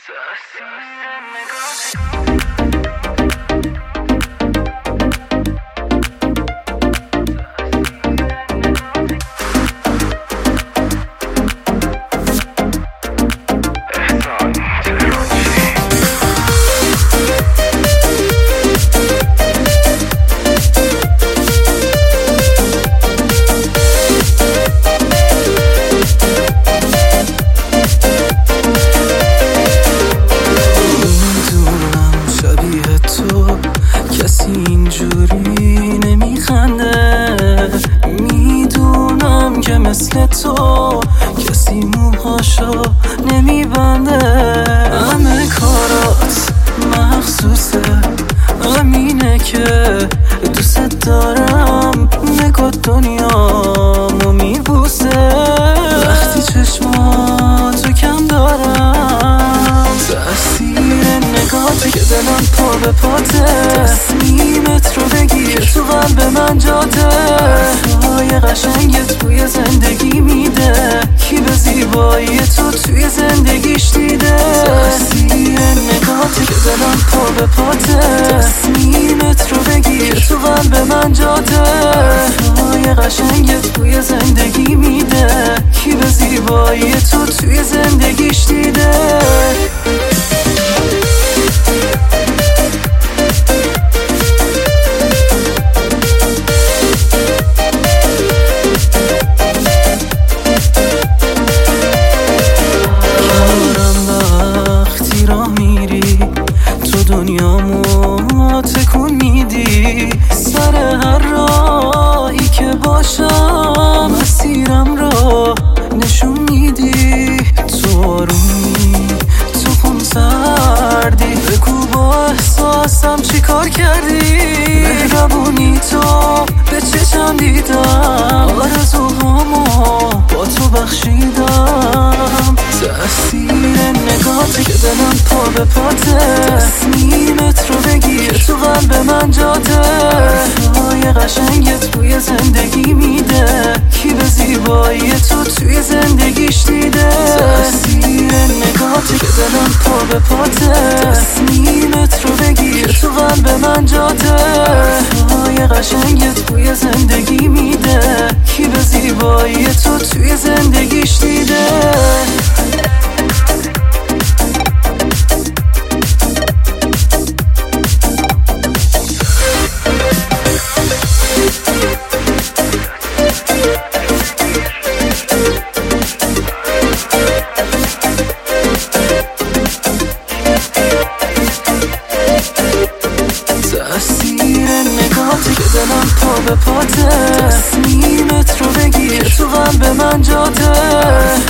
کسی اینجوری نمیخنده، میدونم که مثل تو کسی موهاشو نمیبنده. همه کارات مخصوصه، همینه که دوست دارم. نگاه دنیامو میبوسه وقتی چشماتو کم دارم. تأثیر نگاهت که دلم پا به پاته، تصمیمت رو بگیر تو قلب من جاته. حرفای قشنگت بوی زندگی میده، کی به زیبایی تو توی زندگیش دیده. تأثیر نگاهت که دلم پا به پاته، تصمیمت رو بگیر تو قلب من جاته. حرفای قشنگت بوی زندگی میده، کی به زیبایی تو توی زندگیش دیده. دنیامو تکون میدی، سر هر راهی که باشم مسیرم رو نشون میدی. تو آرومی، تو خون سردی، بگو با احساسم چی کار کردی. مهربونی تو به چشم دیدم، آرزوهامو با تو بخشیدم. تأثیر نگاهت که دلم پا به پاته، تصمیمت رو بگیر تو قلب من جاته. حرفای قشنگت بوی زندگی میده، کی به زیبایی تو توی زندگیش دیده. تأثیر نگاهت که دلم پا به پاته، تصمیمت رو بگیر تو قلب من جاته. حرفای قشنگت بوی زندگی میده، کی به زیبایی تو توی زندگیش دیده. تأثیر نگاهت که دلم پا به پاته، تصمیمت رو بگیر تو قلب من جاته.